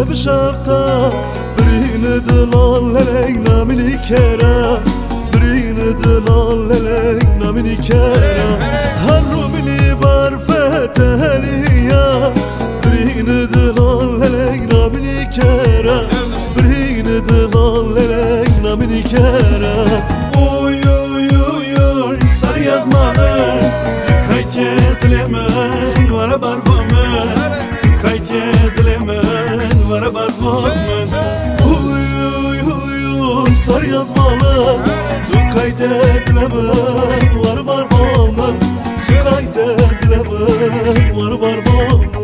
بشافتا برین دلال للگ نامنی کرا برین دلال للگ نامنی کرا هر رو بلی برفت هلیا برین دلال للگ نامنی کرا برین دلال للگ نامنی کرا oy oy oy oy sar yazmalı kayte dilemen var barfamın kayte dilemen var barfamın oy oy oy oy sar yazmalı kayte dilemen var barfamın kayte dilemen var barfamın